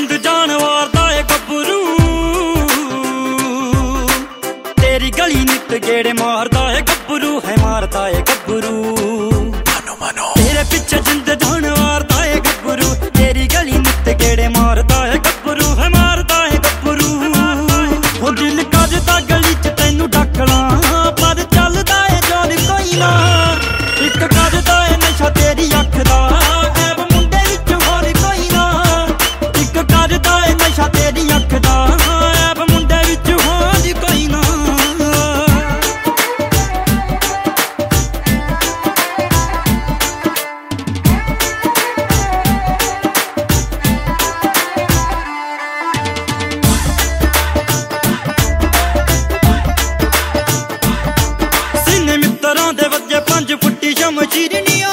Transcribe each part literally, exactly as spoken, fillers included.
जिंद जान वारदा है गब्बरू, तेरी गली नित गेड़े मारदा है गब्बरू, है मारदा है गब्बरू। मानो मानो तेरे पीछे जिंद जान वारदा है गब्बरू, तेरी गली नित गेड़े मारदा है गब्बरू, है मारदा है गब्बरू। वो दिल करदा गली च तैनू डकला, पर चलदा है जोर कोई ना। इक करदा है नशा तेरी अख दा, ऐब मुंडे विच होर कोई ना। इक करदा है नशा तेरी अख दा, ऐब मुंडे विच होर कोई ना। सीने मित्तरां दे वजे पंज फुट्टी शमशीरनिया,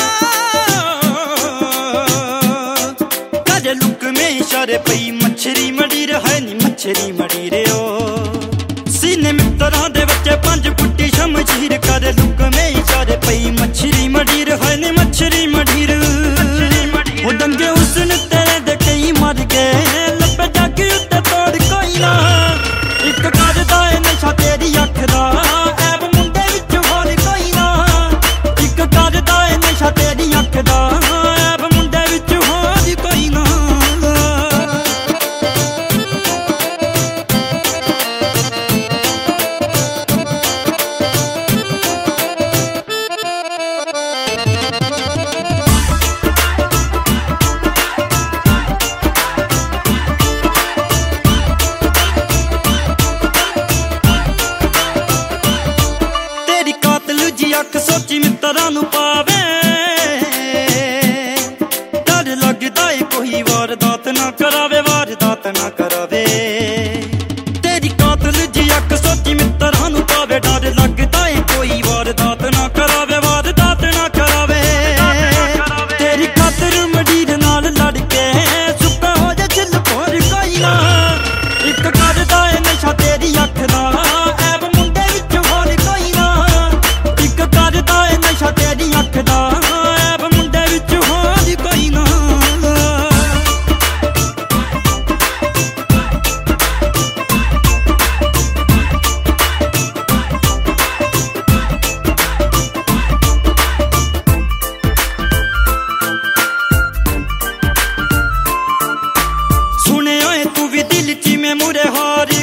कदे लुक में इशारे पई मच्छरी मडीर है नी मच्छरी मडीर ओ। सीने मित्तरां दे वजे पंज फुट्टी शमशीर, कदे लुक में इशारे पई मच्छरी मडीर है नी मच्छरी मडीर। वो दंगे हुस्न तेरे दे कई मर गए, लब्बे जग उत्ते तोड़ कोई ना। इक करदा है नशा तेरी अख दा, ऐब मुंडे विच होर कोई ना। इक करदा है नशा तेरी अख दा, ऐब मुंडे विच होर कोई ना। तेरी कातल जी अख सोची मित्तरां नू पावे, डर लगदा है कोई वारदात ना करावे, वारदात ना करावे। तेरी कातल जी अख सोची मित्तरां नू पावे, डर लगदा है कोई वारदात ना करावे, वारदात ना करावे। तेरी खातर मडीर नाल लड़ के सुक्का हो जा चिल होर कोई ना। इक करदा है नशा तेरी अख दा, ऐब मुंडे विच होर कोई ना। इक करदा है नशा तेरी अख दा, ऐब मुंडे विच होर कोई ना। सुने होए तू भी दिल ची में मुरे हारी,